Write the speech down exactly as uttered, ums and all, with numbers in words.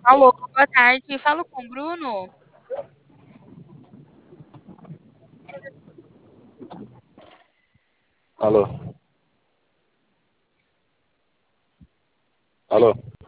Alô, boa tarde. Falo com o Bruno? Alô? Alô?